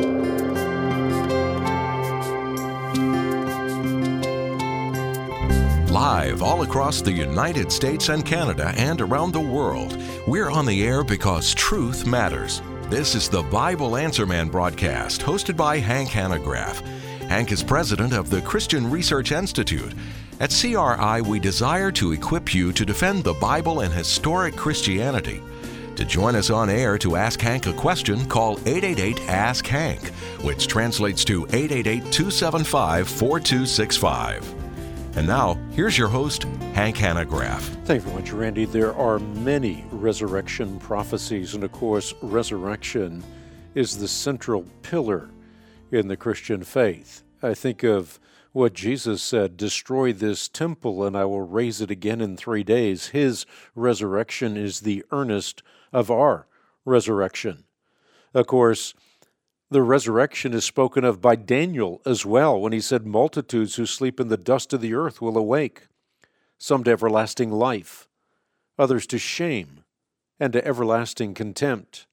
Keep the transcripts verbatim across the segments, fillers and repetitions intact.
Live all across the United States and Canada and around the world, we're on the air because truth matters. This is the Bible Answer Man broadcast, hosted by Hank Hanegraaff. Hank is president of the Christian Research Institute. At C R I, we desire to equip you to defend the Bible and historic Christianity. To join us on air to ask Hank a question, call eight eight eight, ask Hank, which translates to eight eight eight, two seven five, four two six five. And now, here's your host, Hank Hanegraaff. Thank you very much, Randy. There are many resurrection prophecies, and of course, resurrection is the central pillar in the Christian faith. I think of what Jesus said, destroy this temple and I will raise it again in three days. His resurrection is the earnest of our resurrection. Of course, the resurrection is spoken of by Daniel as well, when he said, multitudes who sleep in the dust of the earth will awake, some to everlasting life, others to shame and to everlasting contempt.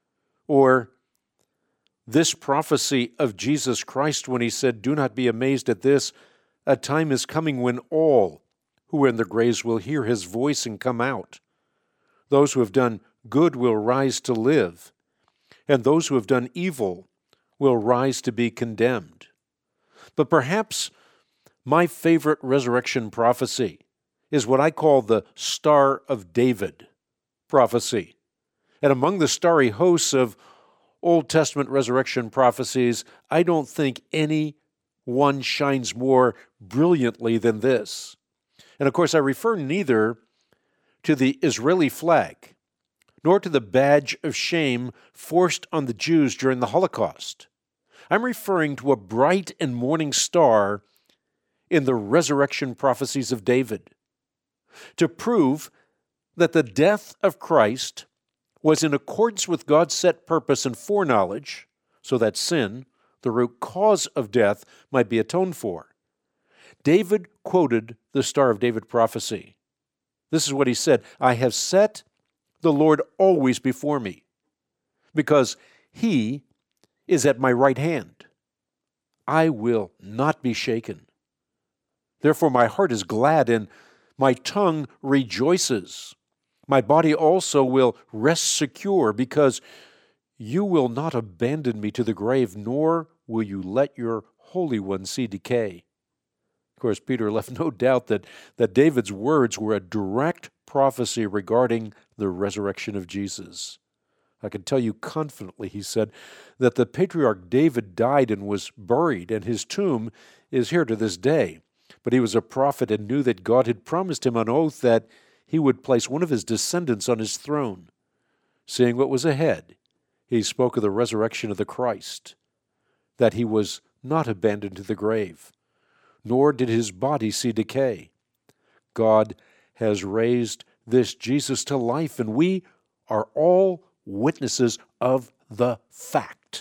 Or this prophecy of Jesus Christ when he said, do not be amazed at this, a time is coming when all who are in the graves will hear his voice and come out. Those who have done good will rise to live, and those who have done evil will rise to be condemned. But perhaps my favorite resurrection prophecy is what I call the Star of David prophecy. And among the starry hosts of Old Testament resurrection prophecies, I don't think any one shines more brilliantly than this. And of course, I refer neither to the Israeli flag, nor to the badge of shame forced on the Jews during the Holocaust. I'm referring to a bright and morning star in the resurrection prophecies of David, to prove that the death of Christ was in accordance with God's set purpose and foreknowledge, so that sin, the root cause of death, might be atoned for. David quoted the Star of David prophecy. This is what he said, I have set the Lord always before me, because he is at my right hand. I will not be shaken. Therefore my heart is glad and my tongue rejoices. My body also will rest secure, because you will not abandon me to the grave, nor will you let your Holy One see decay. Of course, Peter left no doubt that, that David's words were a direct prophecy regarding the resurrection of Jesus. I can tell you confidently, he said, that the patriarch David died and was buried, and his tomb is here to this day. But he was a prophet and knew that God had promised him on oath that he would place one of his descendants on his throne. Seeing what was ahead, he spoke of the resurrection of the Christ, that he was not abandoned to the grave, nor did his body see decay. God has raised this Jesus to life, and we are all witnesses of the fact.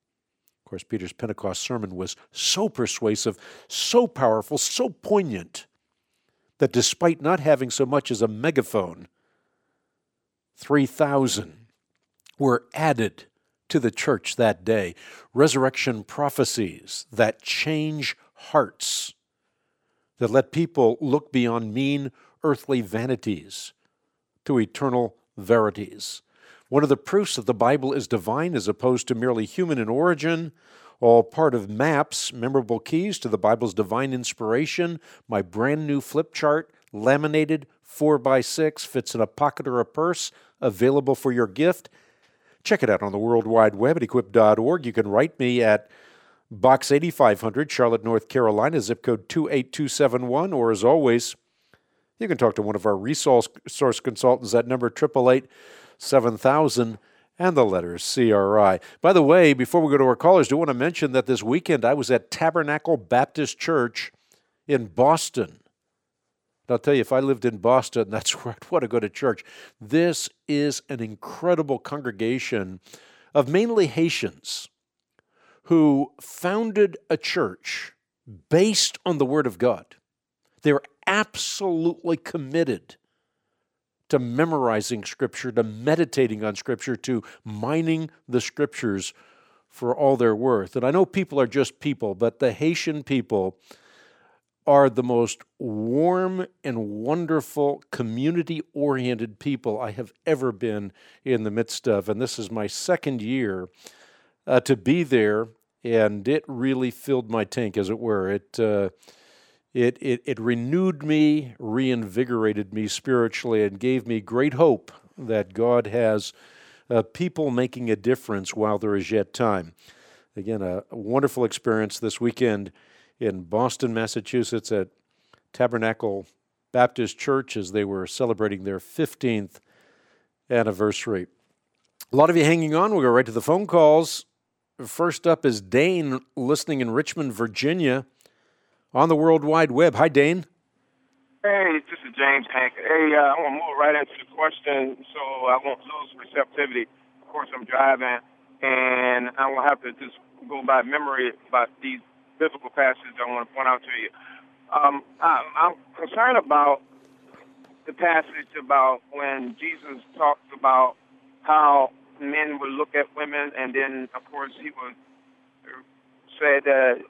Of course, Peter's Pentecost sermon was so persuasive, so powerful, so poignant, that despite not having so much as a megaphone, three thousand were added to the church that day. Resurrection prophecies that change hearts, that let people look beyond mean earthly vanities to eternal verities. One of the proofs that the Bible is divine as opposed to merely human in origin, all part of MAPS, Memorable Keys to the Bible's Divine Inspiration, my brand new flip chart, laminated four by six, fits in a pocket or a purse, available for your gift. Check it out on the World Wide Web at equip dot org. You can write me at Box eighty-five hundred, Charlotte, North Carolina, zip code two eight two seven one, or as always, you can talk to one of our resource source consultants at number eight eight eight, seven thousand and the letters C R I. By the way, before we go to our callers, I do want to mention that this weekend I was at Tabernacle Baptist Church in Boston. And I'll tell you, if I lived in Boston, that's where I'd want to go to church. This is an incredible congregation of mainly Haitians who founded a church based on the Word of God. They're absolutely committed to memorizing Scripture, to meditating on Scripture, to mining the Scriptures for all they're worth. And I know people are just people, but the Haitian people are the most warm and wonderful, community-oriented people I have ever been in the midst of. And this is my second year uh, to be there, and it really filled my tank, as it were. It, uh, it, it, it renewed me, reinvigorated me spiritually, and gave me great hope that God has uh, people making a difference while there is yet time. Again, a, a wonderful experience this weekend in Boston, Massachusetts at Tabernacle Baptist Church as they were celebrating their fifteenth anniversary. A lot of you hanging on. We'll go right to the phone calls. First up is Dane, listening in Richmond, Virginia, on the World Wide Web. Hi, Dane. Hey, this is James Hank. Hey, uh, I want to move right into the question so I won't lose receptivity. Of course, I'm driving, and I will have to just go by memory about these biblical passages I want to point out to you. Um, I, I'm concerned about the passage about when Jesus talks about how men would look at women, and then, of course, he would say that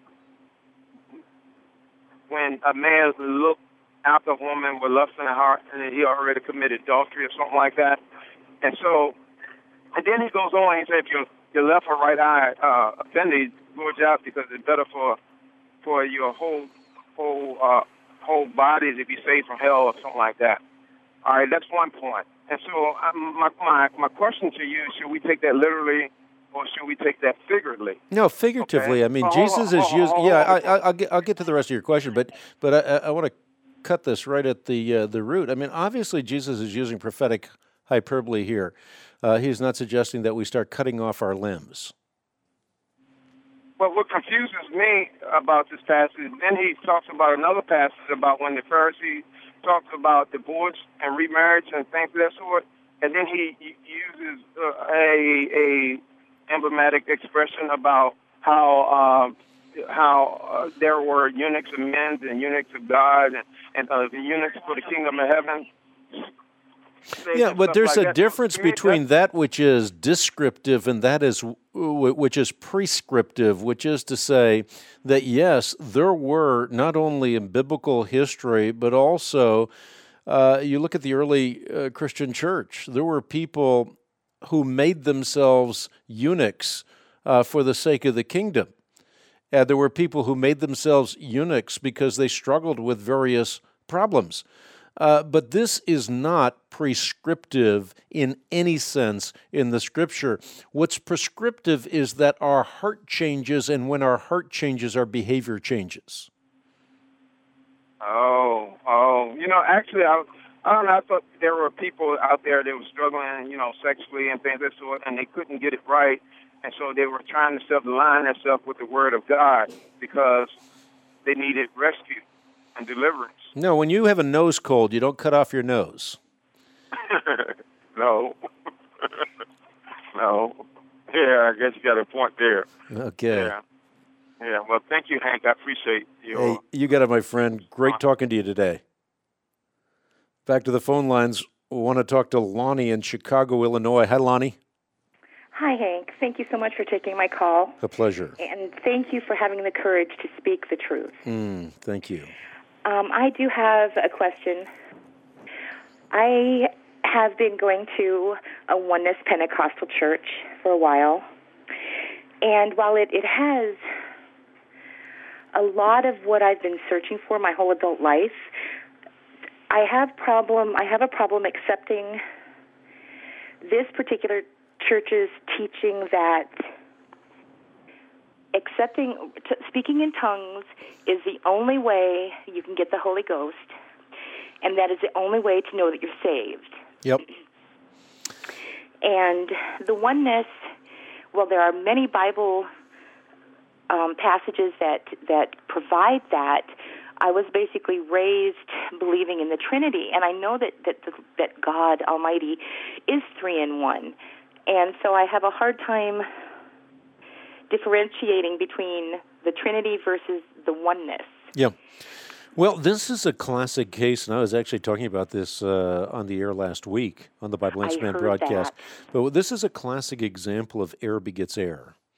when a man looked after a woman with lust in the heart, and he already committed adultery or something like that. And so, and then he goes on, he said, if your, your left or right eye uh, offended, gorge out, because it's better for for your whole whole uh, whole body to be saved from hell or something like that. All right, that's one point. And so um, my, my my question to you, should we take that literally or should we take that figuratively? No, figuratively. Okay. I mean, oh, Jesus is using. Yeah, I, I, I'll get I'll get to the rest of your question, but but I, I want to cut this right at the uh, the root. I mean, obviously Jesus is using prophetic hyperbole here. Uh, he's not suggesting that we start cutting off our limbs. Well, what confuses me about this passage, then he talks about another passage about when the Pharisee talks about divorce and remarriage and things of that sort, and then he, he uses uh, a a emblematic expression about how uh, how uh, there were eunuchs of men and eunuchs of God and, and uh, the eunuchs for the kingdom of heaven. Yeah, but there's like a that. difference between that which is descriptive and that is which is prescriptive, which is to say that, yes, there were not only in biblical history, but also uh, you look at the early uh, Christian church, there were people who made themselves eunuchs uh, for the sake of the kingdom. And there were people who made themselves eunuchs because they struggled with various problems. Uh, but this is not prescriptive in any sense in the Scripture. What's prescriptive is that our heart changes, and when our heart changes, our behavior changes. Oh, oh. You know, actually, I, I don't know, I thought there were people out there that were struggling, you know, sexually and things of that sort, and they couldn't get it right, and so they were trying to self-align themselves with the Word of God because they needed rescue and deliverance. No, when you have a nose cold, you don't cut off your nose. No. No. Yeah, I guess you got a point there. Okay. Yeah. Yeah, well, thank you, Hank. I appreciate you. Hey, you got it, my friend. Great talking to you today. Back to the phone lines. We want to talk to Lonnie in Chicago, Illinois. Hi, Lonnie. Hi, Hank. Thank you so much for taking my call. A pleasure. And thank you for having the courage to speak the truth. Mm, thank you. Um, I do have a question. I have been going to a Oneness Pentecostal church for a while, and while it, it has a lot of what I've been searching for my whole adult life, I have problem. I have a problem accepting this particular church's teaching that accepting, t- speaking in tongues is the only way you can get the Holy Ghost, and that is the only way to know that you're saved. Yep. And the oneness, well, there are many Bible um, passages that, that provide that. I was basically raised believing in the Trinity, and I know that, that, that God Almighty is three in one. And so I have a hard time differentiating between the Trinity versus the oneness. Yeah. Well, this is a classic case, and I was actually talking about this uh, on the air last week on the Bible Answer Man broadcast. That. But this is a classic example of error begets error.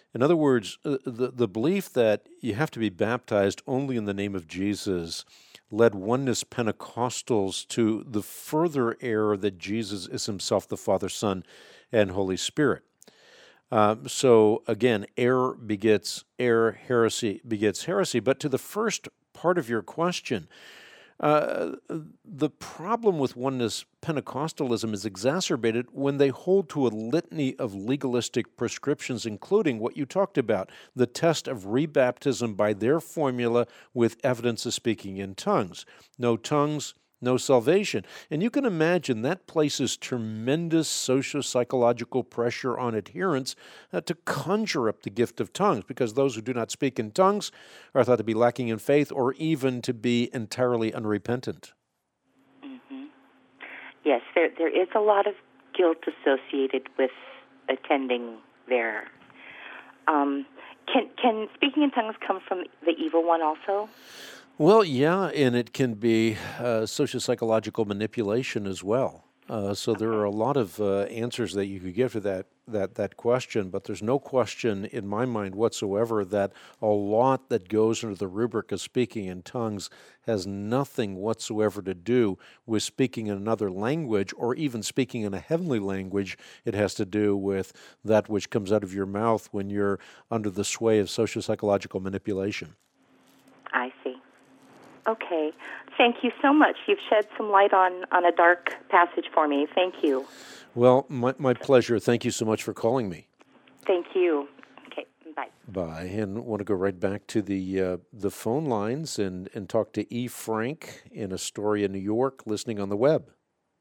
In other words, uh, the, the belief that you have to be baptized only in the name of Jesus led oneness Pentecostals to the further error that Jesus is himself the Father, Son, and Holy Spirit. Uh, so again, error begets error, heresy begets heresy. But to the first part of your question, uh, the problem with oneness Pentecostalism is exacerbated when they hold to a litany of legalistic prescriptions, including what you talked about, the test of rebaptism by their formula with evidence of speaking in tongues. No tongues, no salvation. And you can imagine that places tremendous socio-psychological pressure on adherents uh, to conjure up the gift of tongues, because those who do not speak in tongues are thought to be lacking in faith or even to be entirely unrepentant. Mm-hmm. Yes, there there is a lot of guilt associated with attending there. Um, can can speaking in tongues come from the evil one also? Well, yeah, and it can be uh, socio-psychological manipulation as well. Uh, so there are a lot of uh, answers that you could give to that, that that question, but there's no question in my mind whatsoever that a lot that goes under the rubric of speaking in tongues has nothing whatsoever to do with speaking in another language or even speaking in a heavenly language. It has to do with that which comes out of your mouth when you're under the sway of socio-psychological manipulation. I see. Okay. Thank you so much. You've shed some light on, on a dark passage for me. Thank you. Well, my, my pleasure. Thank you so much for calling me. Thank you. Okay, bye. Bye. And want to go right back to the uh, the phone lines and, and talk to E. Frank in Astoria, New York, listening on the web.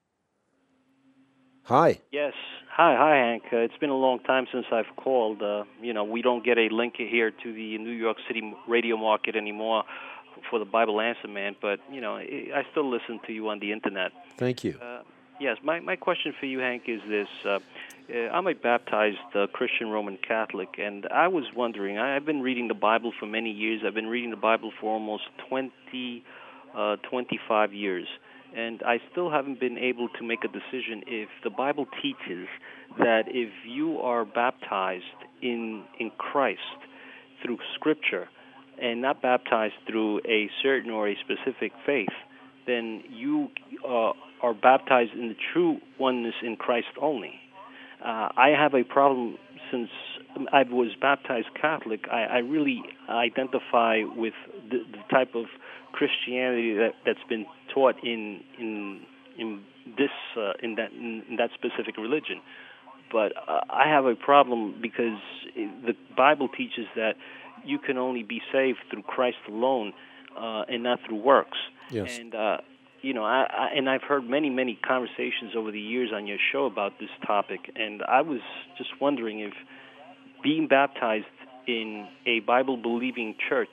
Hi. Yes. Hi, hi, Hank. Uh, it's been a long time since I've called. Uh, you know, we don't get a link here to the New York City radio market anymore for the Bible Answer Man, but, you know, I still listen to you on the Internet. Thank you. Uh, yes, my, my question for you, Hank, is this. Uh, I'm a baptized uh, Christian Roman Catholic, and I was wondering, I, I've been reading the Bible for many years. I've been reading the Bible for almost twenty, uh, twenty-five years, and I still haven't been able to make a decision if the Bible teaches that if you are baptized in in Christ through Scripture, and not baptized through a certain or a specific faith, then you uh, are baptized in the true oneness in Christ only. Uh, I have a problem since I was baptized Catholic. I, I really identify with the, the type of Christianity that, that's been taught in in in this uh, in that in that specific religion. But uh, I have a problem because the Bible teaches that you can only be saved through Christ alone, uh, and not through works. Yes. And uh, you know, I, I and I've heard many, many conversations over the years on your show about this topic, and I was just wondering if being baptized in a Bible-believing church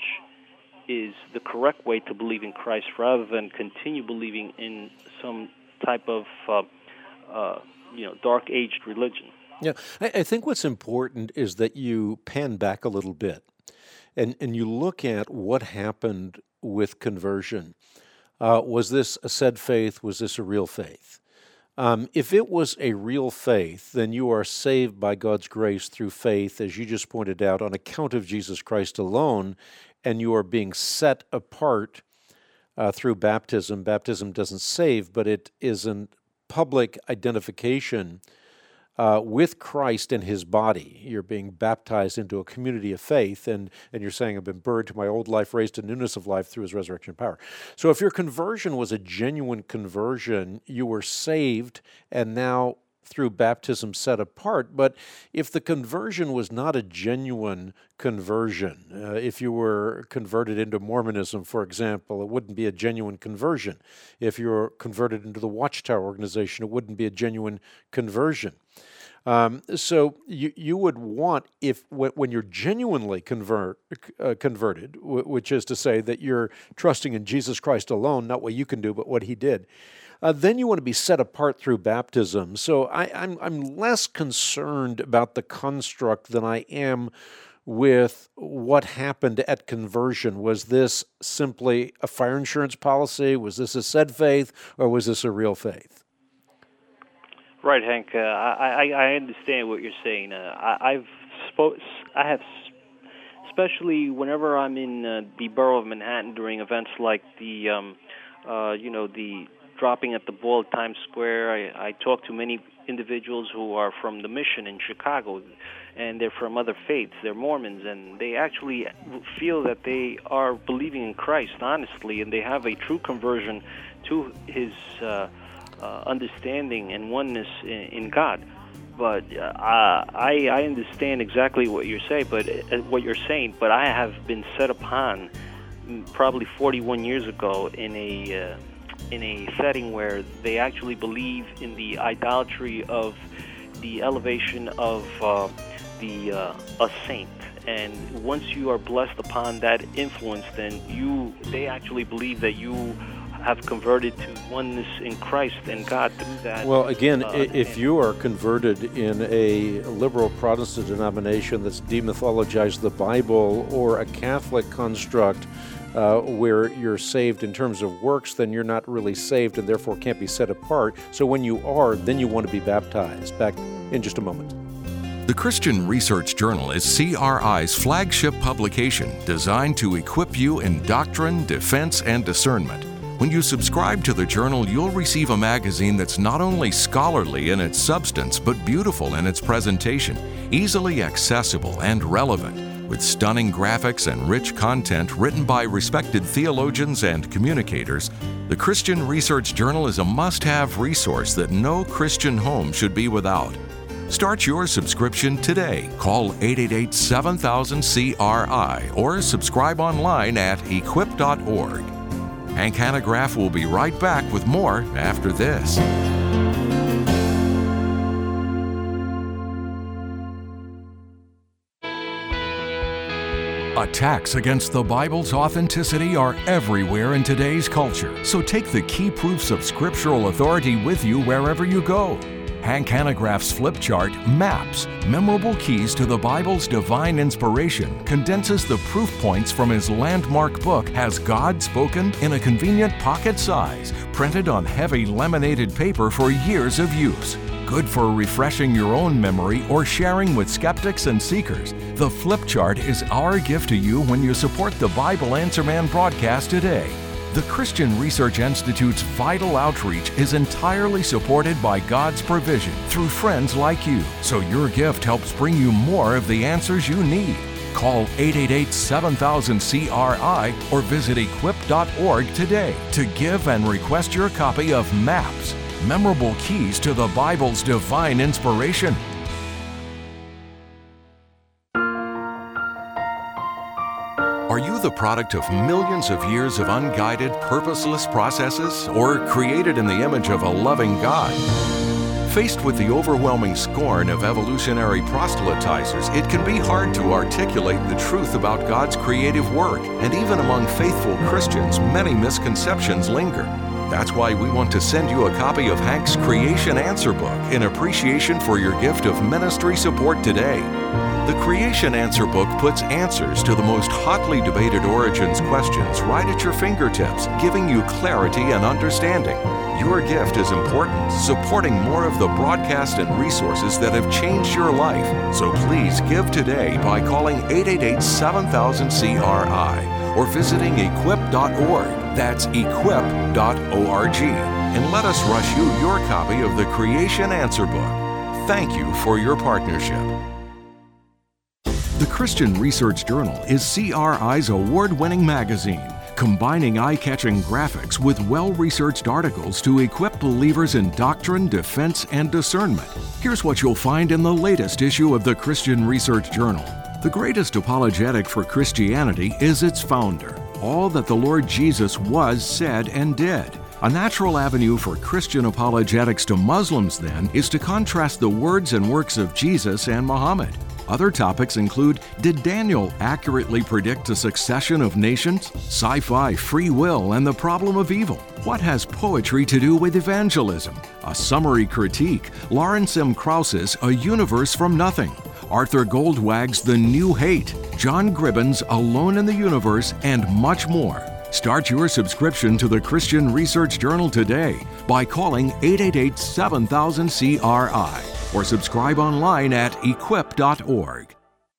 is the correct way to believe in Christ, rather than continue believing in some type of uh, uh, you know, dark-aged religion. Yeah, I, I think what's important is that you pan back a little bit. And and you look at what happened with conversion. Uh, was this a said faith? Was this a real faith? Um, if it was a real faith, then you are saved by God's grace through faith, as you just pointed out, on account of Jesus Christ alone, and you are being set apart uh, through baptism. Baptism doesn't save, but it is a public identification Uh, with Christ and his body. You're being baptized into a community of faith, and, and you're saying, I've been buried to my old life, raised to newness of life through his resurrection power. So if your conversion was a genuine conversion, you were saved and now through baptism set apart. But if the conversion was not a genuine conversion, uh, if you were converted into Mormonism, for example, it wouldn't be a genuine conversion. If you were converted into the Watchtower organization, it wouldn't be a genuine conversion. Um, so you you would want, if when you're genuinely convert uh, converted, w- which is to say that you're trusting in Jesus Christ alone, not what you can do, but what he did, uh, then you want to be set apart through baptism. So I, I'm I'm less concerned about the construct than I am with what happened at conversion. Was this simply a fire insurance policy? Was this a said faith, or was this a real faith? Right, Hank. Uh, I, I I understand what you're saying. Uh, I, I've spo- I have, especially whenever I'm in uh, the borough of Manhattan during events like the, um, uh, you know, the dropping at the ball at Times Square. I, I talk to many individuals who are from the Mission in Chicago, and they're from other faiths. They're Mormons, and they actually feel that they are believing in Christ honestly, and they have a true conversion to His uh, uh, understanding and oneness in, in God. But uh, I, I understand exactly what you're saying, but uh, what you're saying. But I have been set upon probably forty-one years ago in a uh, in a setting where they actually believe in the idolatry of the elevation of uh, the uh, a saint. And once you are blessed upon that influence, then you they actually believe that you have converted to oneness in Christ and God through that. Well, again, uh, if you are converted in a liberal Protestant denomination that's demythologized the Bible, or a Catholic construct uh, where you're saved in terms of works, then you're not really saved and therefore can't be set apart. So when you are, then you want to be baptized. Back in just a moment. The Christian Research Journal is C R I's flagship publication designed to equip you in doctrine, defense, and discernment. When you subscribe to the journal, you'll receive a magazine that's not only scholarly in its substance, but beautiful in its presentation, easily accessible and relevant, with stunning graphics and rich content written by respected theologians and communicators. The Christian Research Journal is a must-have resource that no Christian home should be without. Start your subscription today. Call eight eight eight, seven thousand, C R I or subscribe online at equip dot org. Hank Hanegraaff will be right back with more after this. Attacks against the Bible's authenticity are everywhere in today's culture, so take the key proofs of scriptural authority with you wherever you go. Hank Hanegraaff's flip chart, Maps, Memorable Keys to the Bible's Divine Inspiration, condenses the proof points from his landmark book, Has God Spoken?, in a convenient pocket size, printed on heavy laminated paper for years of use. Good for refreshing your own memory or sharing with skeptics and seekers. The flip chart is our gift to you when you support the Bible Answer Man broadcast today. The Christian Research Institute's vital outreach is entirely supported by God's provision through friends like you, so your gift helps bring you more of the answers you need. Call eight eight eight, seven thousand, C R I or visit equip dot org today to give and request your copy of Maps, Memorable Keys to the Bible's Divine Inspiration. Are you the product of millions of years of unguided, purposeless processes, or created in the image of a loving God? Faced with the overwhelming scorn of evolutionary proselytizers, it can be hard to articulate the truth about God's creative work, and even among faithful Christians, many misconceptions linger. That's why we want to send you a copy of Hank's Creation Answer Book in appreciation for your gift of ministry support today. The Creation Answer Book puts answers to the most hotly debated origins questions right at your fingertips, giving you clarity and understanding. Your gift is important, supporting more of the broadcast and resources that have changed your life. So please give today by calling eight eight eight, seven thousand, C R I or visiting equip dot org. That's equip dot org. And let us rush you your copy of the Creation Answer Book. Thank you for your partnership. The Christian Research Journal is C R I's award-winning magazine, combining eye-catching graphics with well-researched articles to equip believers in doctrine, defense, and discernment. Here's what you'll find in the latest issue of the Christian Research Journal. The greatest apologetic for Christianity is its founder, all that the Lord Jesus was, said, and did. A natural avenue for Christian apologetics to Muslims, then, is to contrast the words and works of Jesus and Muhammad. Other topics include, did Daniel accurately predict a succession of nations? Sci-fi, free will, and the problem of evil. What has poetry to do with evangelism? A summary critique, Lawrence M. Krauss's A Universe from Nothing. Arthur Goldwag's The New Hate, John Gribben's Alone in the Universe, and much more. Start your subscription to the Christian Research Journal today by calling eight eight eight, seven thousand, C R I or subscribe online at equip dot org.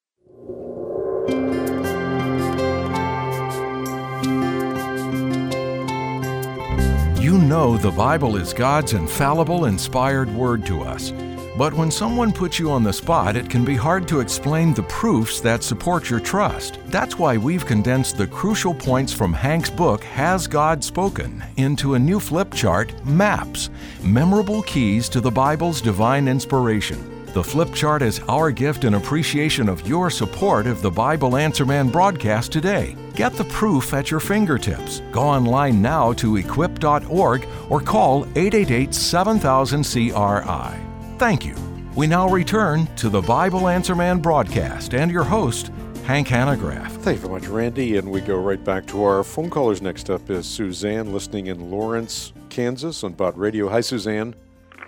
know the Bible is God's infallible, inspired word to us. But when someone puts you on the spot, it can be hard to explain the proofs that support your trust. That's why we've condensed the crucial points from Hank's book, Has God Spoken?, into a new flip chart, Maps, Memorable Keys to the Bible's Divine Inspiration. The flip chart is our gift in appreciation of your support of the Bible Answer Man broadcast today. Get the proof at your fingertips. Go online now to equip dot org or call eight eight eight, seven thousand, C R I. Thank you. We now return to the Bible Answer Man broadcast and your host, Hank Hanegraaff. Thank you very much, Randy. And we go right back to our phone callers. Next up is Suzanne, listening in Lawrence, Kansas on Bott Radio. Hi, Suzanne.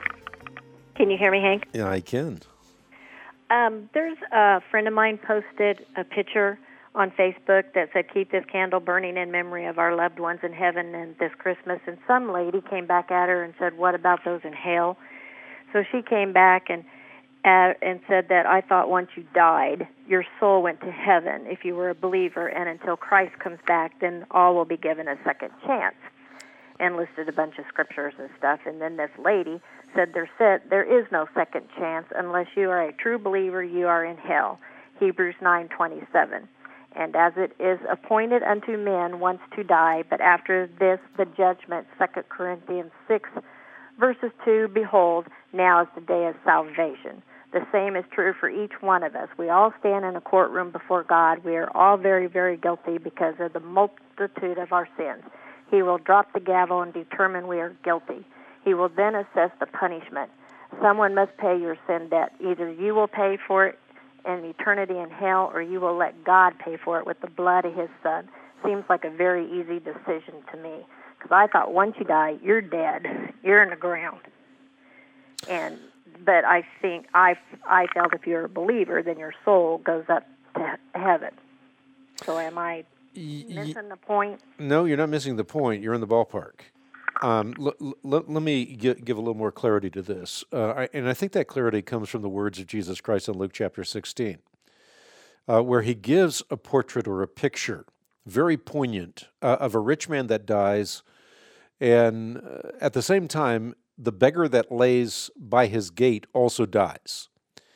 Can you hear me, Hank? Yeah, I can. Um, there's a friend of mine posted a picture on Facebook that said, keep this candle burning in memory of our loved ones in heaven and this Christmas. And some lady came back at her and said, what about those in hell? So she came back and uh, and said that I thought once you died, your soul went to heaven if you were a believer, and until Christ comes back, then all will be given a second chance, and listed a bunch of scriptures and stuff. And then this lady said there said there is no second chance unless you are a true believer, you are in hell. Hebrews nine twenty-seven. And as it is appointed unto men once to die, but after this the judgment, Second Corinthians six, verses two, behold, now is the day of salvation. The same is true for each one of us. We all stand in a courtroom before God. We are all very, very guilty because of the multitude of our sins. He will drop the gavel and determine we are guilty. He will then assess the punishment. Someone must pay your sin debt. Either you will pay for it in eternity in hell, or you will let God pay for it with the blood of His Son. Seems like a very easy decision to me, because I thought once you die, you're dead. You're in the ground. And but I think I I felt if you're a believer, then your soul goes up to heaven. So am I missing the point? No, you're not missing the point. You're in the ballpark. Um, l- l- let me give, give a little more clarity to this. Uh, I, and I think that clarity comes from the words of Jesus Christ in Luke chapter sixteen, uh, where He gives a portrait or a picture, very poignant, uh, of a rich man that dies, and uh, at the same time, the beggar that lays by his gate also dies.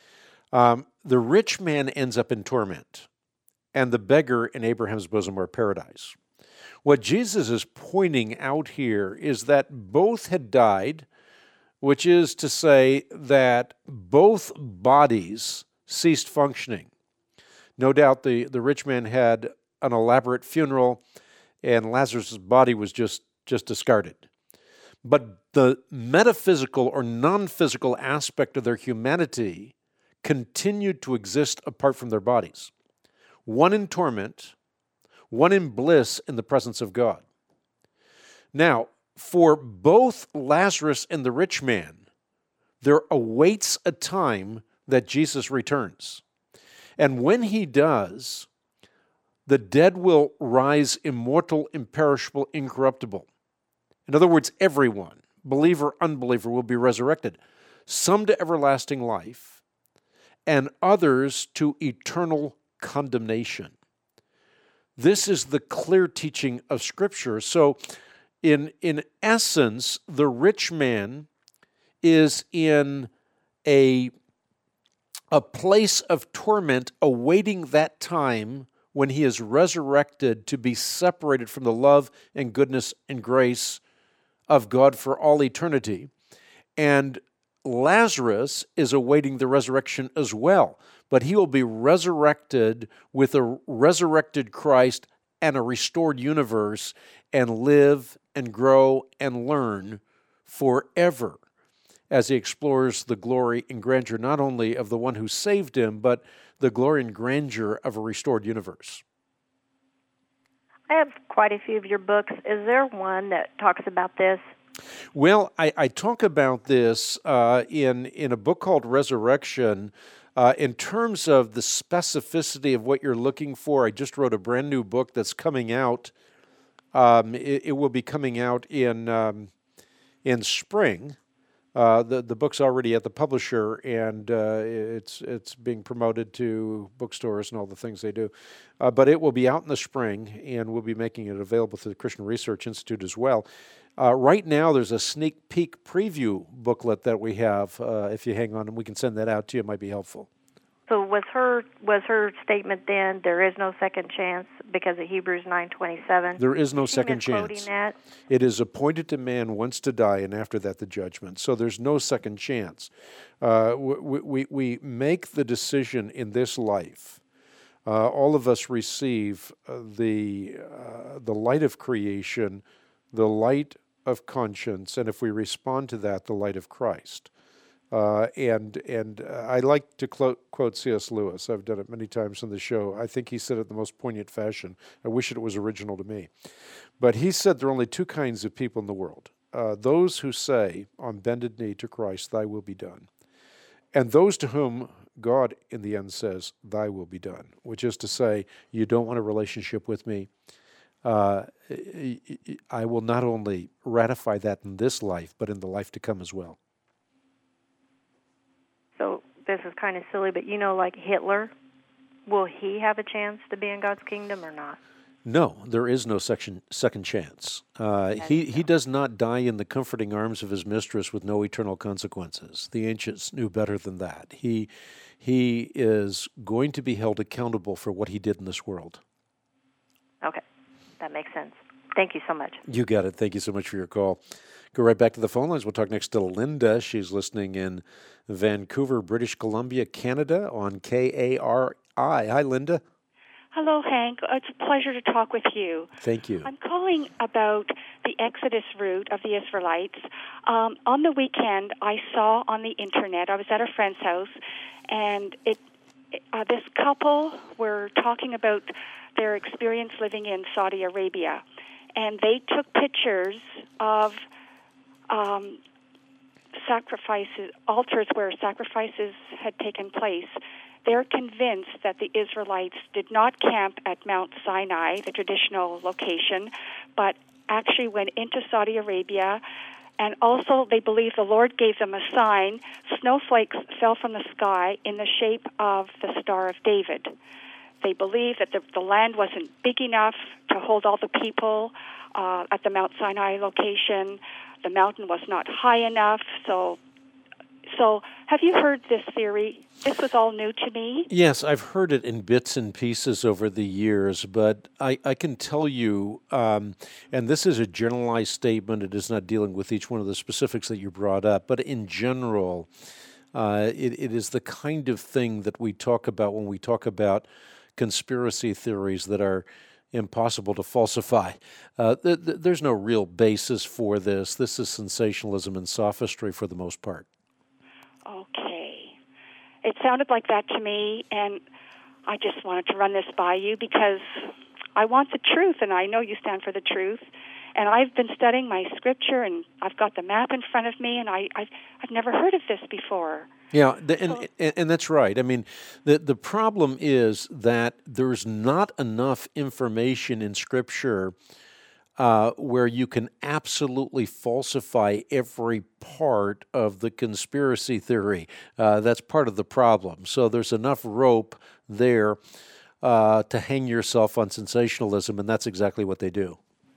Um, the rich man ends up in torment, and the beggar in Abraham's bosom or paradise. What Jesus is pointing out here is that both had died, which is to say that both bodies ceased functioning. No doubt the, the rich man had an elaborate funeral, and Lazarus' body was just, just discarded. But the metaphysical or non-physical aspect of their humanity continued to exist apart from their bodies. One in torment, one in bliss in the presence of God. Now, for both Lazarus and the rich man, there awaits a time that Jesus returns. And when He does, the dead will rise immortal, imperishable, incorruptible. In other words, everyone, believer, unbeliever, will be resurrected, some to everlasting life, and others to eternal condemnation. This is the clear teaching of Scripture. So, in, in essence, the rich man is in a, a place of torment awaiting that time when he is resurrected to be separated from the love and goodness and grace of God for all eternity. And Lazarus is awaiting the resurrection as well, but he will be resurrected with a resurrected Christ and a restored universe and live and grow and learn forever as he explores the glory and grandeur not only of the one who saved him, but the glory and grandeur of a restored universe. I have quite a few of your books. Is there one that talks about this? Well, I, I talk about this uh, in, in a book called Resurrection. Uh, in terms of the specificity of what you're looking for, I just wrote a brand new book that's coming out. Um, it, it will be coming out in um, in spring. Uh, the the book's already at the publisher, and uh, it's it's being promoted to bookstores and all the things they do. Uh, but it will be out in the spring, and we'll be making it available through the Christian Research Institute as well. Uh, right now, there's a sneak peek preview booklet that we have. Uh, if you hang on, and we can send that out to you. It might be helpful. So was her was her statement then, there is no second chance because of Hebrews nine twenty-seven? There is no Is she second misquoting chance. that? It is appointed to man once to die, and after that the judgment. So there's no second chance. Uh, we, we, we make the decision in this life. Uh, all of us receive uh, the uh, the light of creation, the light of conscience, and if we respond to that, the light of Christ. Uh, and and uh, I like to clo- quote C S Lewis. I've done it many times on the show. I think he said it in the most poignant fashion. I wish it was original to me. But he said there are only two kinds of people in the world. Uh, those who say, on bended knee to Christ, thy will be done. And those to whom God, in the end, says, thy will be done. Which is to say, you don't want a relationship with me. Uh, I will not only ratify that in this life, but in the life to come as well. So this is kind of silly, but you know, like Hitler, will he have a chance to be in God's kingdom or not? No, there is no section, second chance. Uh, he, he does not die in the comforting arms of his mistress with no eternal consequences. The ancients knew better than that. He, he is going to be held accountable for what he did in this world. Okay, that makes sense. Thank you so much. You got it. Thank you so much for your call. Go right back to the phone lines. We'll talk next to Linda. She's listening in Vancouver, British Columbia, Canada on K A R I. Hi, Linda. Hello, Hank. It's a pleasure to talk with you. Thank you. I'm calling about the Exodus route of the Israelites. Um, on the weekend, I saw on the Internet, I was at a friend's house, and it, uh, this couple were talking about their experience living in Saudi Arabia. And they took pictures of um, sacrifices, altars where sacrifices had taken place. They're convinced that the Israelites did not camp at Mount Sinai, the traditional location, but actually went into Saudi Arabia. And also they believe the Lord gave them a sign. Snowflakes fell from the sky in the shape of the Star of David. They believe that the, the land wasn't big enough to hold all the people uh, at the Mount Sinai location. The mountain was not high enough. So, so have you heard this theory? This was all new to me. Yes, I've heard it in bits and pieces over the years, but I, I can tell you, um, and this is a generalized statement. It is not dealing with each one of the specifics that you brought up, but in general, uh, it, it is the kind of thing that we talk about when we talk about conspiracy theories that are impossible to falsify. Uh, th- th- there's no real basis for this. This is sensationalism and sophistry for the most part. Okay. It sounded like that to me, and I just wanted to run this by you because I want the truth, and I know you stand for the truth. And I've been studying my scripture, and I've got the map in front of me, and I, I've, I've never heard of this before. Yeah, the, and, and and that's right. I mean, the the problem is that there's not enough information in Scripture uh, where you can absolutely falsify every part of the conspiracy theory. Uh, that's part of the problem. So there's enough rope there uh, to hang yourself on sensationalism, and that's exactly what they do.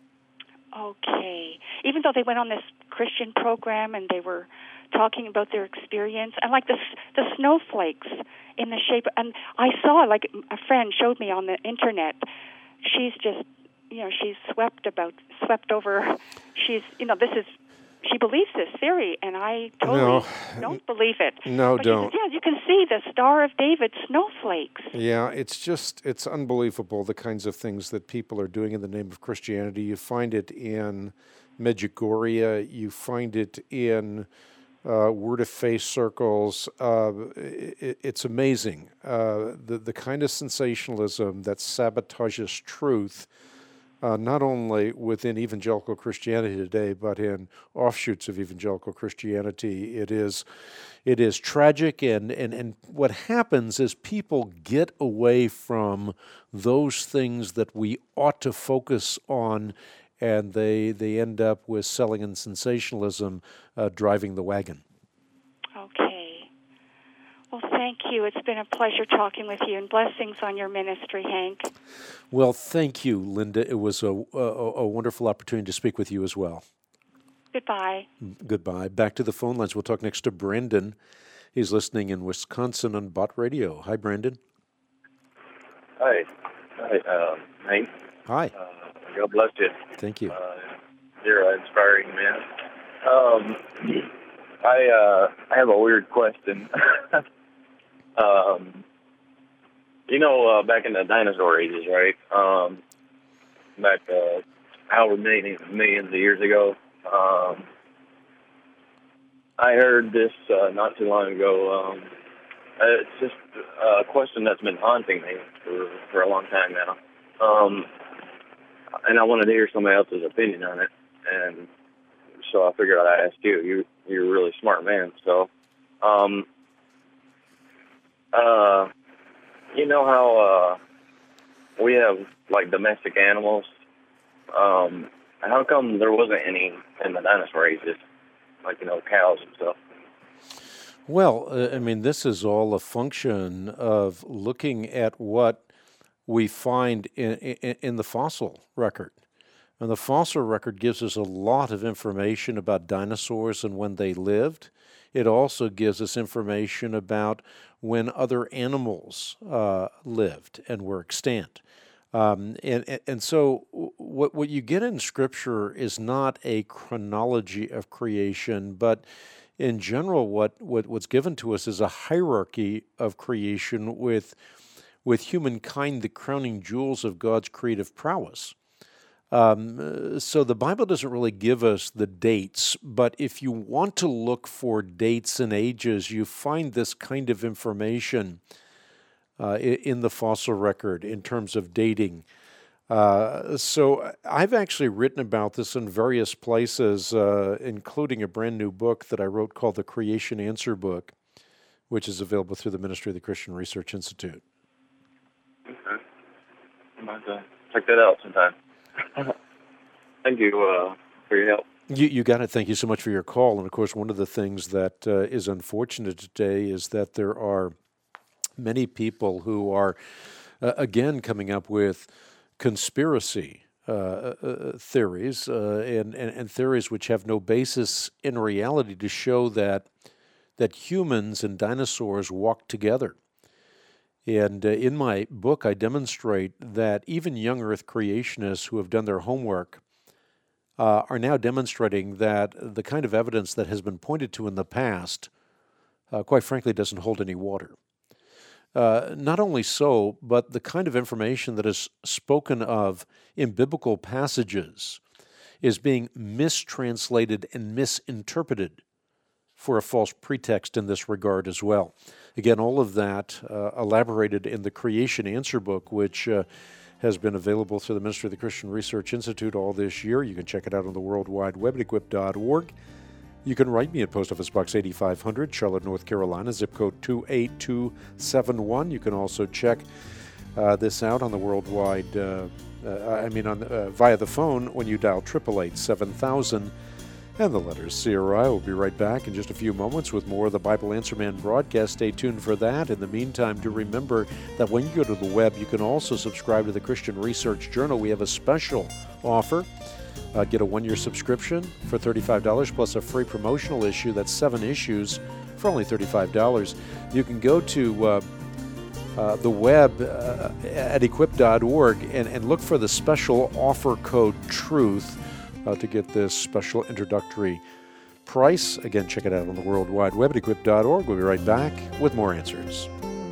Okay. Even though they went on this Christian program and they were talking about their experience, and like the the snowflakes in the shape, and I saw, like a friend showed me on the internet, she's just, you know, she's swept about, swept over, she's, you know, this is, she believes this theory, and I totally no, don't believe it. No, but don't. Says, yeah, you can see the Star of David snowflakes. Yeah, it's just, it's unbelievable the kinds of things that people are doing in the name of Christianity. You find it in Medjugorje, you find it in uh, Word of Faith circles. Uh, it, it's amazing, uh, the, the kind of sensationalism that sabotages truth, Uh, not only within evangelical Christianity today, but in offshoots of evangelical Christianity. It is it is tragic, and, and, and what happens is people get away from those things that we ought to focus on and they they end up with selling and sensationalism uh, driving the wagon. Okay. Well, thank you. It's been a pleasure talking with you, and blessings on your ministry, Hank. Well, thank you, Linda. It was a, a, a wonderful opportunity to speak with you as well. Goodbye. Goodbye. Back to the phone lines. We'll talk next to Brandon. He's listening in Wisconsin on Bott Radio. Hi, Brandon. Hi. Hi, uh, Hank. Hi. Uh, God bless you. Thank you. Uh, you're an inspiring man. Um, I uh, I have a weird question. um, you know, uh, back in the dinosaur ages, right? Um, back uh, however many millions of years ago. Um, I heard this uh, not too long ago. Um, it's just a question that's been haunting me for, for a long time now. Um, and I wanted to hear somebody else's opinion on it. And so I figured I'd ask you. you you're a really smart man. So, um, uh, you know how uh, we have, like, domestic animals? Um, how come there wasn't any in the dinosaur ages? Like, you know, cows and stuff. Well, uh, I mean, this is all a function of looking at what we find in, in, in the fossil record. And the fossil record gives us a lot of information about dinosaurs and when they lived. It also gives us information about when other animals uh, lived and were extant. Um, and, and so what, what you get in Scripture is not a chronology of creation, but in general, what, what what's given to us is a hierarchy of creation with, with humankind the crowning jewels of God's creative prowess. Um, so the Bible doesn't really give us the dates, but if you want to look for dates and ages, you find this kind of information Uh, in the fossil record in terms of dating. Uh, so I've actually written about this in various places, uh, including a brand new book that I wrote called The Creation Answer Book, which is available through the Ministry of the Christian Research Institute. Okay. I might uh, check that out sometime. Thank you uh, for your help. You, you got it. Thank you so much for your call. And of course, one of the things that uh, is unfortunate today is that there are many people who are, uh, again, coming up with conspiracy uh, uh, theories uh, and, and, and theories which have no basis in reality to show that that humans and dinosaurs walked together. And uh, in my book, I demonstrate that even young Earth creationists who have done their homework uh, are now demonstrating that the kind of evidence that has been pointed to in the past, uh, quite frankly, doesn't hold any water. Uh, not only so, but the kind of information that is spoken of in biblical passages is being mistranslated and misinterpreted for a false pretext in this regard as well. Again, all of that uh, elaborated in the Creation Answer Book, which uh, has been available through the Ministry of the Christian Research Institute all this year. You can check it out on the World Wide Web at equip dot org. You can write me at Post Office Box eighty-five hundred, Charlotte, North Carolina, zip code two eight two seven one. You can also check uh, this out on the worldwide, uh, uh, I mean, on uh, via the phone when you dial eight eight eight, seven thousand and the letters C R I. We'll be right back in just a few moments with more of the Bible Answer Man broadcast. Stay tuned for that. In the meantime, do remember that when you go to the web, you can also subscribe to the Christian Research Journal. We have a special offer. Uh, get a one-year subscription for thirty-five dollars plus a free promotional issue. That's seven issues for only thirty-five dollars. You can go to uh, uh, the web uh, at equip dot org and, and look for the special offer code TRUTH uh, to get this special introductory price. Again, check it out on the World Wide Web at equip dot org. We'll be right back with more answers.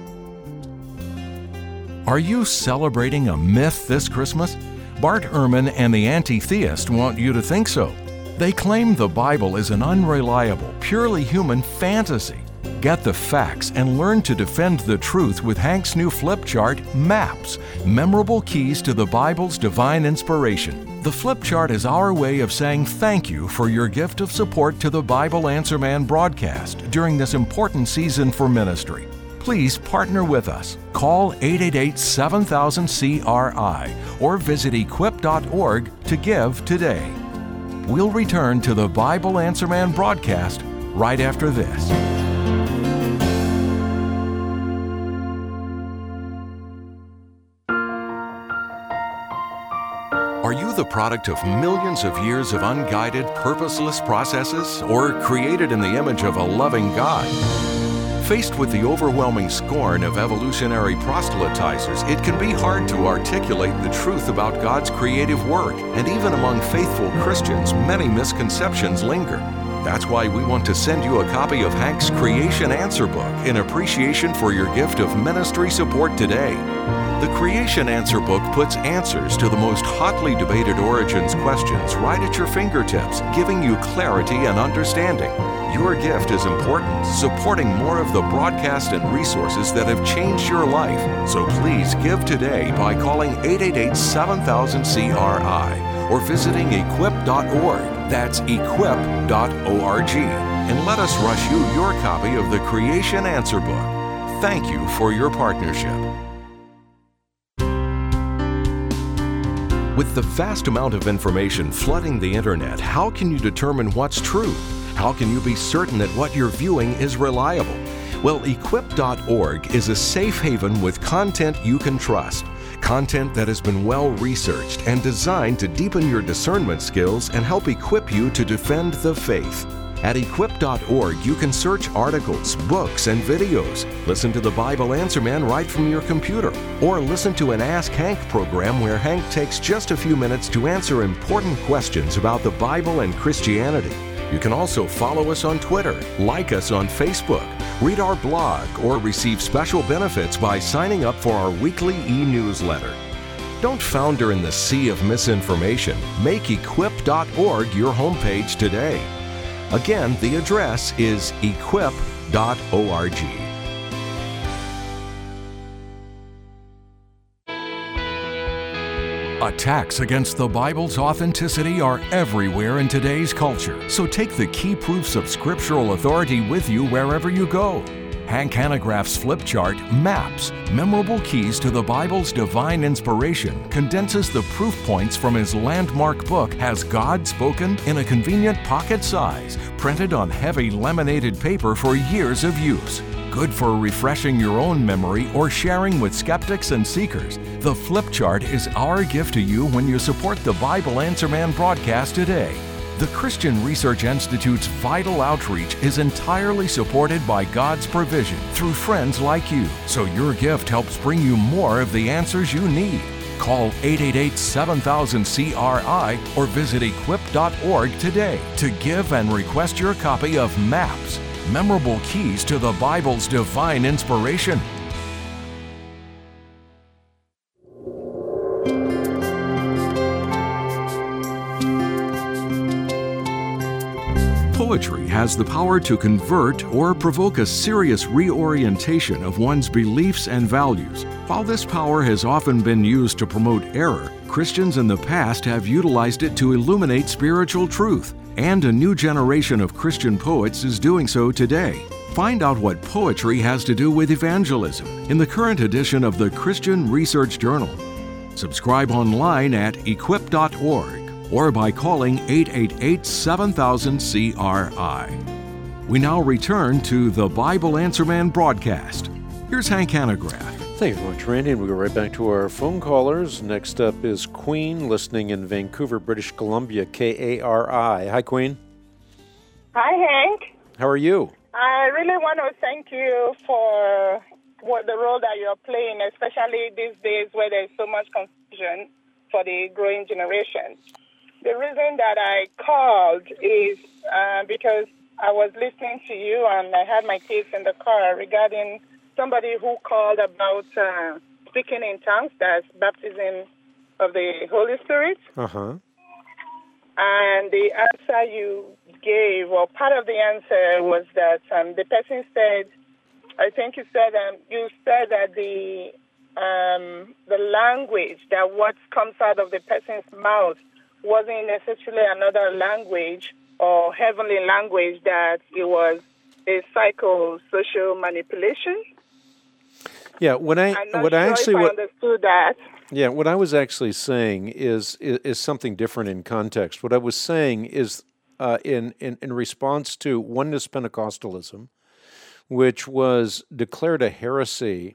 Are you celebrating a myth this Christmas? Bart Ehrman and the Anti-Theist want you to think so. They claim the Bible is an unreliable, purely human fantasy. Get the facts and learn to defend the truth with Hank's new flip chart, Maps, Memorable Keys to the Bible's Divine Inspiration. The flip chart is our way of saying thank you for your gift of support to the Bible Answer Man broadcast during this important season for ministry. Please partner with us. Call eight eight eight, seven thousand, C R I or visit equip dot org to give today. We'll return to the Bible Answer Man broadcast right after this. Are you the product of millions of years of unguided, purposeless processes, or created in the image of a loving God? Faced with the overwhelming scorn of evolutionary proselytizers, it can be hard to articulate the truth about God's creative work, and even among faithful Christians, many misconceptions linger. That's why we want to send you a copy of Hank's Creation Answer Book in appreciation for your gift of ministry support today. The Creation Answer Book puts answers to the most hotly debated origins questions right at your fingertips, giving you clarity and understanding. Your gift is important, supporting more of the broadcast and resources that have changed your life. So please give today by calling eight eight eight, seven thousand, C R I or visiting equip dot org. That's equip dot org. And let us rush you your copy of the Creation Answer Book. Thank you for your partnership. With the vast amount of information flooding the internet, how can you determine what's true? How can you be certain that what you're viewing is reliable? Well, equip dot org is a safe haven with content you can trust. Content that has been well researched and designed to deepen your discernment skills and help equip you to defend the faith. At equip dot org, you can search articles, books, and videos, listen to the Bible Answer Man right from your computer, or listen to an Ask Hank program where Hank takes just a few minutes to answer important questions about the Bible and Christianity. You can also follow us on Twitter, like us on Facebook, read our blog, or receive special benefits by signing up for our weekly e-newsletter. Don't founder in the sea of misinformation. Make equip dot org your homepage today. Again, the address is equip dot org. Attacks against the Bible's authenticity are everywhere in today's culture, so take the key proofs of scriptural authority with you wherever you go. Hank Hanegraaff's flip chart, Maps, Memorable Keys to the Bible's Divine Inspiration, condenses the proof points from his landmark book, Has God Spoken?, in a convenient pocket size, printed on heavy laminated paper for years of use. Good for refreshing your own memory or sharing with skeptics and seekers. The flip chart is our gift to you when you support the Bible Answer Man broadcast today. The Christian Research Institute's vital outreach is entirely supported by God's provision through friends like you, so your gift helps bring you more of the answers you need. Call eight eight eight, seven thousand, C R I or visit equip dot org today to give and request your copy of Maps, Memorable Keys to the Bible's Divine Inspiration. Poetry has the power to convert or provoke a serious reorientation of one's beliefs and values. While this power has often been used to promote error, Christians in the past have utilized it to illuminate spiritual truth, and a new generation of Christian poets is doing so today. Find out what poetry has to do with evangelism in the current edition of the Christian Research Journal. Subscribe online at equip dot org. or by calling eight eight eight, seven thousand, C R I. We now return to the Bible Answer Man broadcast. Here's Hank Hanegraaff. Thank you very much, Randy, and we'll go right back to our phone callers. Next up is Queen, listening in Vancouver, British Columbia, K A R I. Hi, Queen. Hi, Hank. How are you? I really want to thank you for what the role that you're playing, especially these days where there's so much confusion for the growing generation. The reason that I called is uh, because I was listening to you and I had my kids in the car regarding somebody who called about uh, speaking in tongues, that's baptism of the Holy Spirit. Uh-huh. And the answer you gave, or part of the answer was that um, the person said, I think you said, um, you said that the um, the language, that what comes out of the person's mouth wasn't necessarily another language or heavenly language, that it was a psychosocial manipulation. Yeah, when I I'm not what sure I actually if I what, understood that. Yeah, what I was actually saying is is, is something different in context. What I was saying is uh, in, in in response to Oneness Pentecostalism, which was declared a heresy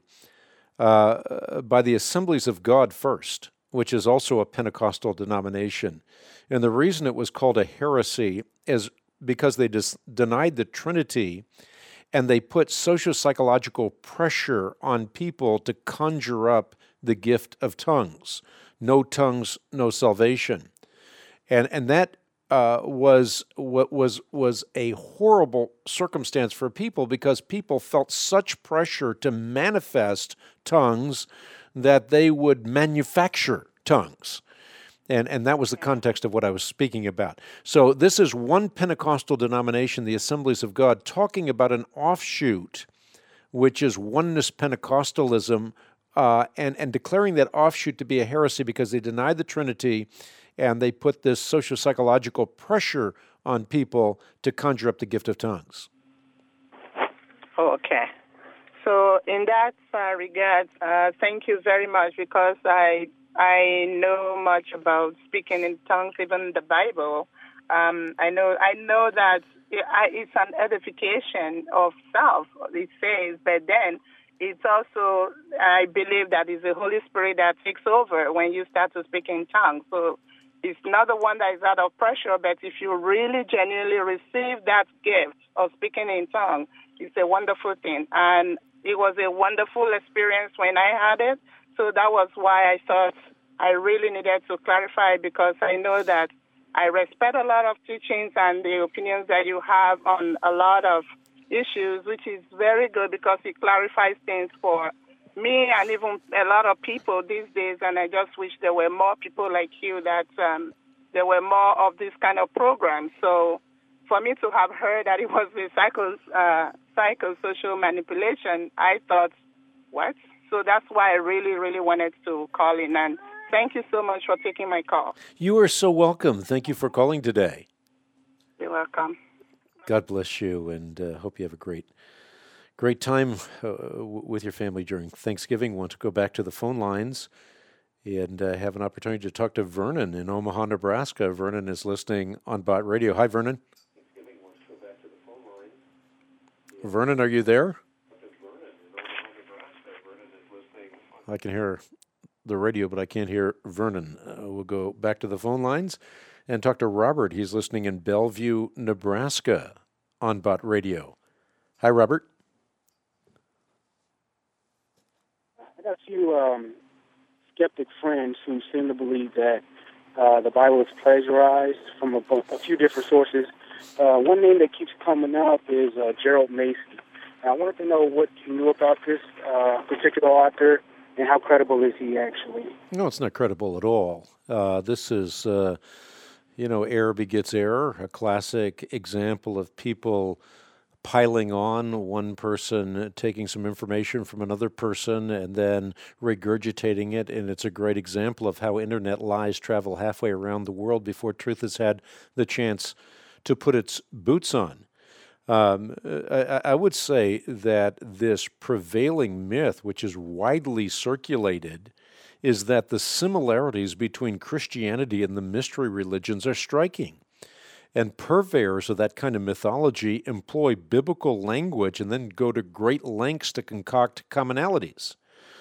uh, by the Assemblies of God First, which is also a Pentecostal denomination. And the reason it was called a heresy is because they dis- denied the Trinity, and they put socio-psychological pressure on people to conjure up the gift of tongues. No tongues, no salvation. And and that uh, was what was was a horrible circumstance for people, because people felt such pressure to manifest tongues that they would manufacture tongues. And and that was the context of what I was speaking about. So this is one Pentecostal denomination, the Assemblies of God, talking about an offshoot, which is Oneness Pentecostalism, uh, and, and declaring that offshoot to be a heresy because they deny the Trinity, and they put this socio-psychological pressure on people to conjure up the gift of tongues. Okay. So in that uh, regard, uh, thank you very much, because I I know much about speaking in tongues, even the Bible. Um, I know I know that it's an edification of self, it says, but then it's also, I believe that it's the Holy Spirit that takes over when you start to speak in tongues. So it's not the one that is out of pressure, but if you really genuinely receive that gift of speaking in tongues, it's a wonderful thing. And it was a wonderful experience when I had it. So that was why I thought I really needed to clarify, because I know that I respect a lot of teachings and the opinions that you have on a lot of issues, which is very good because it clarifies things for me and even a lot of people these days. And I just wish there were more people like you, that um, there were more of this kind of programs. So for me to have heard that it was a psycho, uh, psychosocial manipulation, I thought, what? So that's why I really, really wanted to call in. And thank you so much for taking my call. You are so welcome. Thank you for calling today. You're welcome. God bless you, and uh, hope you have a great, great time uh, with your family during Thanksgiving. Want to go back to the phone lines and uh, have an opportunity to talk to Vernon in Omaha, Nebraska. Vernon is listening on Bot Radio. Hi, Vernon. Vernon, are you there? I can hear the radio, but I can't hear Vernon. Uh, we'll go back to the phone lines and talk to Robert. He's listening in Bellevue, Nebraska on Bot Radio. Hi, Robert. I got a few um, skeptic friends who seem to believe that uh, the Bible is plagiarized from a, a few different sources. Uh, one name that keeps coming up is uh, Gerald Macy. And I wanted to know what you knew about this uh, particular author, and how credible is he actually? No, it's not credible at all. Uh, this is, uh, you know, error begets error, a classic example of people piling on, one person taking some information from another person and then regurgitating it. And it's a great example of how internet lies travel halfway around the world before truth has had the chance to put its boots on. Um, I, I would say that this prevailing myth, which is widely circulated, is that the similarities between Christianity and the mystery religions are striking. And purveyors of that kind of mythology employ biblical language and then go to great lengths to concoct commonalities.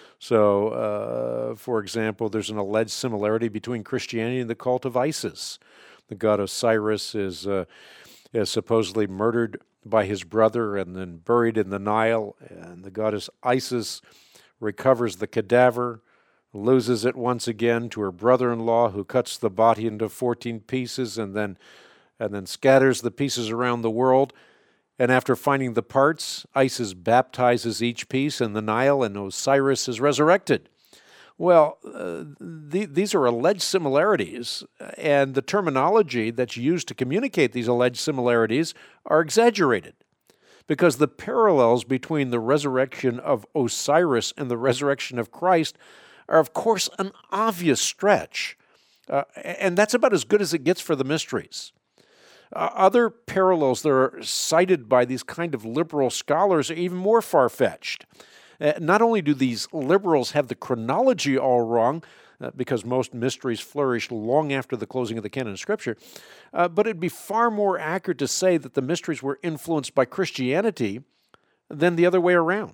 So, uh, for example, there's an alleged similarity between Christianity and the cult of Isis. The god Osiris is, uh, is supposedly murdered by his brother and then buried in the Nile, and the goddess Isis recovers the cadaver, loses it once again to her brother-in-law, who cuts the body into fourteen pieces and then and then scatters the pieces around the world. And after finding the parts, Isis baptizes each piece in the Nile, and Osiris is resurrected. Well, uh, the, these are alleged similarities, and the terminology that's used to communicate these alleged similarities are exaggerated, because the parallels between the resurrection of Osiris and the resurrection of Christ are, of course, an obvious stretch, uh, and that's about as good as it gets for the mysteries. Uh, other parallels that are cited by these kind of liberal scholars are even more far-fetched. Uh, not only do these liberals have the chronology all wrong, uh, because most mysteries flourished long after the closing of the canon of Scripture, uh, but it'd be far more accurate to say that the mysteries were influenced by Christianity than the other way around.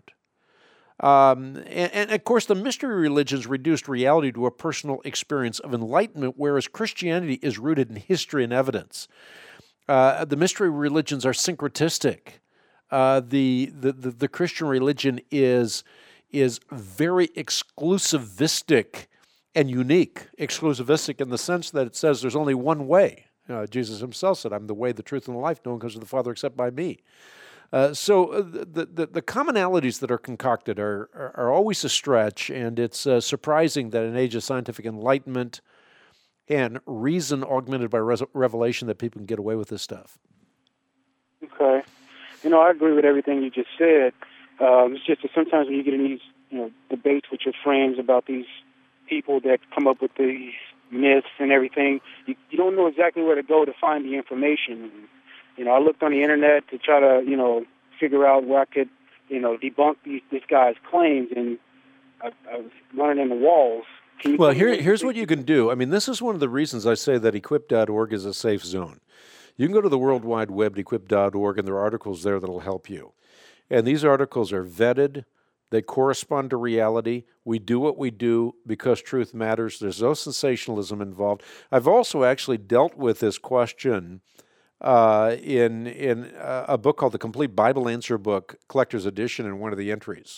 Um, and, and, of course, the mystery religions reduced reality to a personal experience of enlightenment, whereas Christianity is rooted in history and evidence. Uh, the mystery religions are syncretistic. Uh, the, the, the the Christian religion is is very exclusivistic and unique. Exclusivistic in the sense that it says there's only one way. Uh, Jesus himself said, "I'm the way, the truth, and the life. No one comes to the Father except by me." Uh, so uh, the, the the commonalities that are concocted are are, are always a stretch, and it's uh, surprising that in an age of scientific enlightenment and reason augmented by res- revelation that people can get away with this stuff. Okay. You know, I agree with everything you just said. Um, it's just that sometimes when you get in these, you know, debates with your friends about these people that come up with these myths and everything, you, you don't know exactly where to go to find the information. You know, I looked on the internet to try to, you know, figure out where I could, you know, debunk these, this guy's claims, and I, I was running into walls. Well, here, here's what you can do. I mean, this is one of the reasons I say that equip dot org is a safe zone. You can go to the World Wide Web at equip dot org, and there are articles there that will help you. And these articles are vetted. They correspond to reality. We do what we do because truth matters. There's no sensationalism involved. I've also actually dealt with this question uh, in in uh, a book called The Complete Bible Answer Book, Collector's Edition, in one of the entries.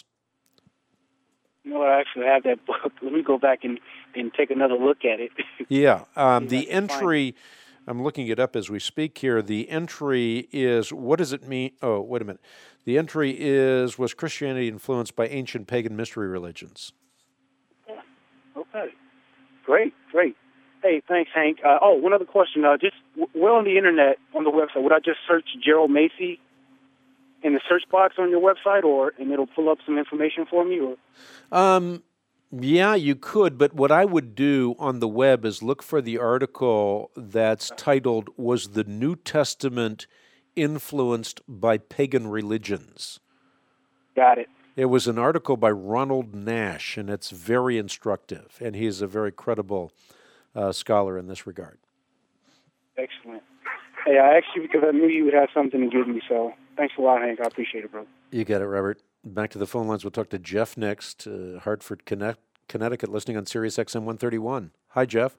You know, I actually have that book. Let me go back and, and take another look at it. Yeah. Um, the entry, I'm looking it up as we speak here. The entry is, what does it mean? Oh, wait a minute. The entry is, was Christianity influenced by ancient pagan mystery religions? Yeah. Okay. Great, great. Hey, thanks, Hank. Uh, oh, one other question. Uh, just where on the internet, on the website, would I just search Gerald Macy in the search box on your website, or and it'll pull up some information for me? Or um, yeah, you could. But what I would do on the web is look for the article that's titled, "Was the New Testament Influenced by Pagan Religions?" Got it. It was an article by Ronald Nash, and it's very instructive, and he's a very credible uh, scholar in this regard. Excellent. Hey, I asked you because I knew you would have something to give me, so thanks a lot, Hank. I appreciate it, bro. You got it, Robert. Back to the phone lines. We'll talk to Jeff next, uh, Hartford, Connecticut, listening on Sirius X M one thirty-one. Hi, Jeff.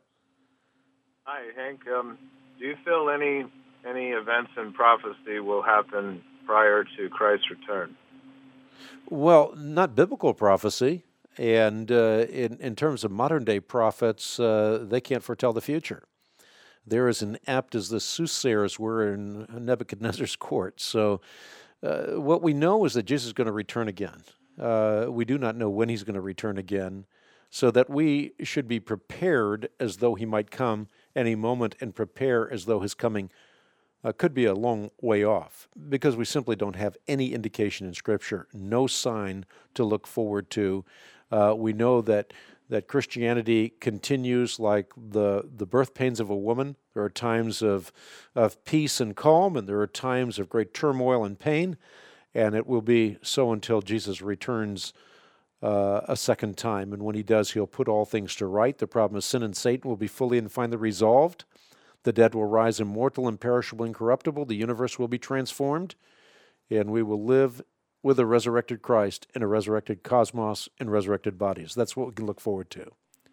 Hi, Hank. Um, do you feel any any events in prophecy will happen prior to Christ's return? Well, not biblical prophecy. And uh, in, in terms of modern-day prophets, uh, they can't foretell the future. They're as inept as the soothsayers were in Nebuchadnezzar's court. So uh, what we know is that Jesus is going to return again. Uh, we do not know when he's going to return again, so that we should be prepared as though he might come any moment and prepare as though his coming uh, could be a long way off, because we simply don't have any indication in Scripture, no sign to look forward to. Uh, we know that that Christianity continues like the the birth pains of a woman. There are times of of peace and calm, and there are times of great turmoil and pain, and it will be so until Jesus returns uh, a second time. And when he does, he'll put all things to right. The problem of sin and Satan will be fully and finally resolved. The dead will rise immortal, imperishable, incorruptible. The universe will be transformed, and we will live with a resurrected Christ in a resurrected cosmos and resurrected bodies. That's what we can look forward to.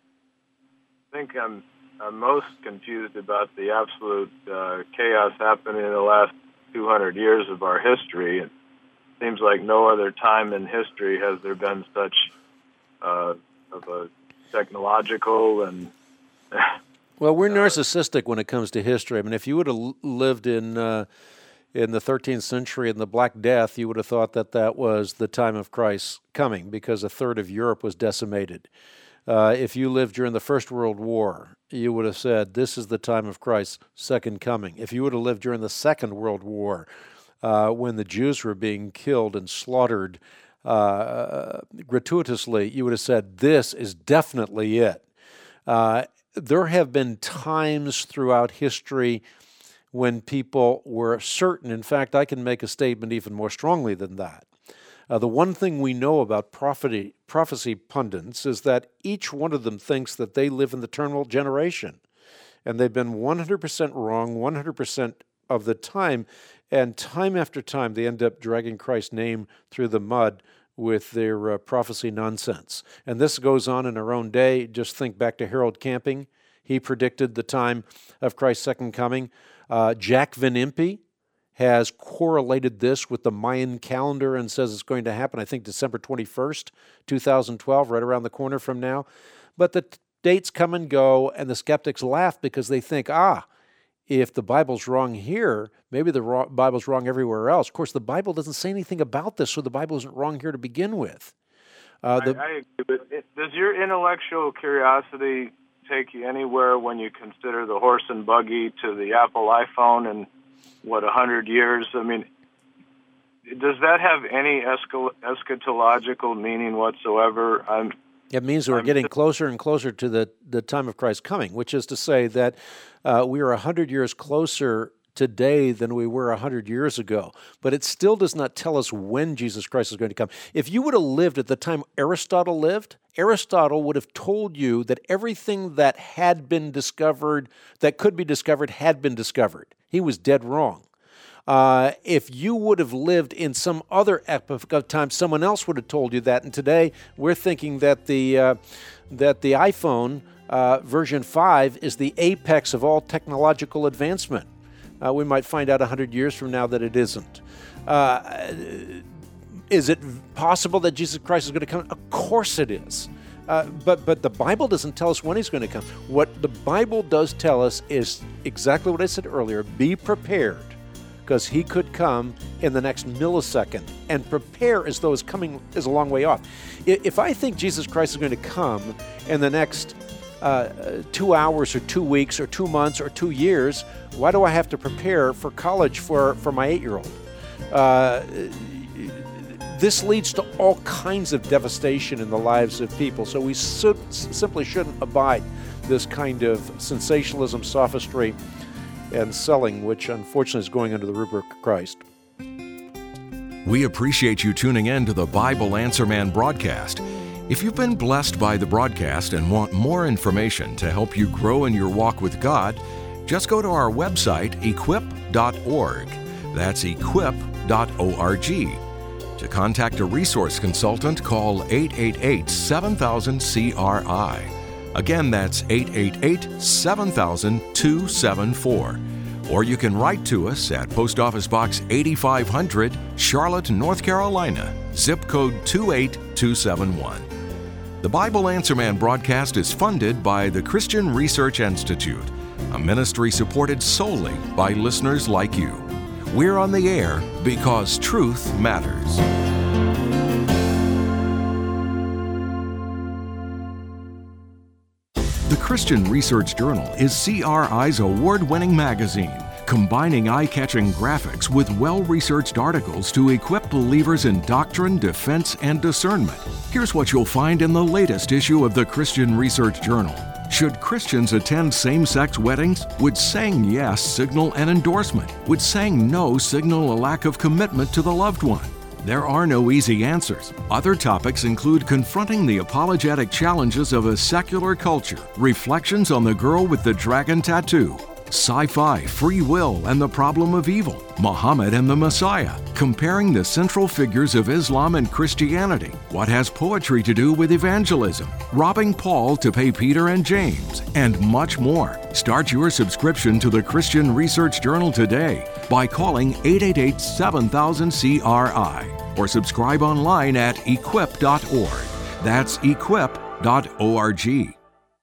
I think I'm, I'm most confused about the absolute uh, chaos happening in the last two hundred years of our history. It seems like no other time in history has there been such uh, of a technological and... Well, we're narcissistic when it comes to history. I mean, if you would have lived in... Uh, In the thirteenth century, in the Black Death, you would have thought that that was the time of Christ's coming, because a third of Europe was decimated. Uh, if you lived during the First World War, you would have said, this is the time of Christ's second coming. If you would have lived during the Second World War, uh, when the Jews were being killed and slaughtered uh, gratuitously, you would have said, this is definitely it. Uh, there have been times throughout history when people were certain. In fact, I can make a statement even more strongly than that. Uh, the one thing we know about prophecy, prophecy pundits is that each one of them thinks that they live in the terminal generation. And they've been one hundred percent wrong one hundred percent of the time. And time after time, they end up dragging Christ's name through the mud with their uh, prophecy nonsense. And this goes on in our own day. Just think back to Harold Camping. He predicted the time of Christ's second coming. Uh, Jack Van Impe has correlated this with the Mayan calendar and says it's going to happen, I think, December twenty-first, two thousand twelve, right around the corner from now. But the t- dates come and go, and the skeptics laugh because they think, ah, if the Bible's wrong here, maybe the wrong, Bible's wrong everywhere else. Of course, the Bible doesn't say anything about this, so the Bible isn't wrong here to begin with. Uh, the, I, I agree, but it, does your intellectual curiosity take you anywhere when you consider the horse and buggy to the Apple iPhone and, what, one hundred years? I mean, does that have any escal- eschatological meaning whatsoever? I'm It means we're getting closer and closer to the, the time of Christ's coming, which is to say that uh, we are one hundred years closer today than we were one hundred years ago. But it still does not tell us when Jesus Christ is going to come. If you would have lived at the time Aristotle lived, Aristotle would have told you that everything that had been discovered, that could be discovered, had been discovered. He was dead wrong. Uh, if you would have lived in some other epoch of time, someone else would have told you that. And today, we're thinking that the uh, that the iPhone uh, version five is the apex of all technological advancement. Uh, we might find out one hundred years from now that it isn't. Uh, is it possible that Jesus Christ is going to come? Of course it is. Uh, but but the Bible doesn't tell us when he's going to come. What the Bible does tell us is exactly what I said earlier. Be prepared, because he could come in the next millisecond, and prepare as though his coming is a long way off. If I think Jesus Christ is going to come in the next uh, two hours or two weeks or two months or two years, why do I have to prepare for college for, for my eight-year-old? Uh, this leads to all kinds of devastation in the lives of people, so we so, simply shouldn't abide this kind of sensationalism, sophistry, and selling, which unfortunately is going under the rubric of Christ. We appreciate you tuning in to the Bible Answer Man broadcast. If you've been blessed by the broadcast and want more information to help you grow in your walk with God, just go to our website, equip dot org. That's equip dot org. To contact a resource consultant, call eight eight eight, seven thousand, C R I. Again, that's eight eight eight, seven thousand, two seven four. Or you can write to us at Post Office Box eighty-five hundred, Charlotte, North Carolina, zip code two eight two seven one. The Bible Answer Man broadcast is funded by the Christian Research Institute, a ministry supported solely by listeners like you. We're on the air because truth matters. The Christian Research Journal is C R I's award-winning magazine, combining eye-catching graphics with well-researched articles to equip believers in doctrine, defense, and discernment. Here's what you'll find in the latest issue of the Christian Research Journal. Should Christians attend same-sex weddings? Would saying yes signal an endorsement? Would saying no signal a lack of commitment to the loved one? There are no easy answers. Other topics include confronting the apologetic challenges of a secular culture, reflections on the girl with the dragon tattoo, sci-fi, free will, and the problem of evil, Muhammad and the Messiah, comparing the central figures of Islam and Christianity, what has poetry to do with evangelism, robbing Paul to pay Peter and James, and much more. Start your subscription to the Christian Research Journal today by calling eight eight eight, seven thousand, C R I or subscribe online at equip dot org. That's equip dot org.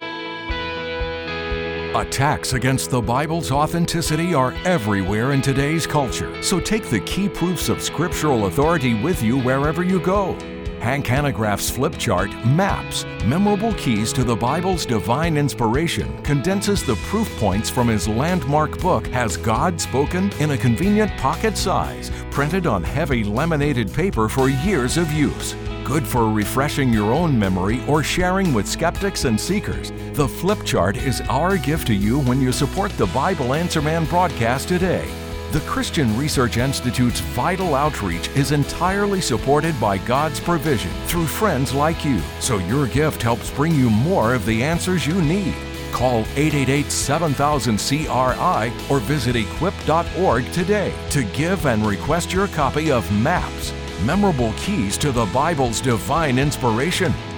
Attacks against the Bible's authenticity are everywhere in today's culture, so take the key proofs of scriptural authority with you wherever you go. Hank Hanegraaff's flip chart, Maps, Memorable Keys to the Bible's Divine Inspiration, condenses the proof points from his landmark book, Has God Spoken?, in a convenient pocket size, printed on heavy laminated paper for years of use. Good for refreshing your own memory or sharing with skeptics and seekers. The flip chart is our gift to you when you support the Bible Answer Man broadcast today. The Christian Research Institute's vital outreach is entirely supported by God's provision through friends like you, so your gift helps bring you more of the answers you need. Call eight eight eight, seven thousand, C R I or visit equip dot org today to give and request your copy of Maps, Memorable Keys to the Bible's Divine Inspiration.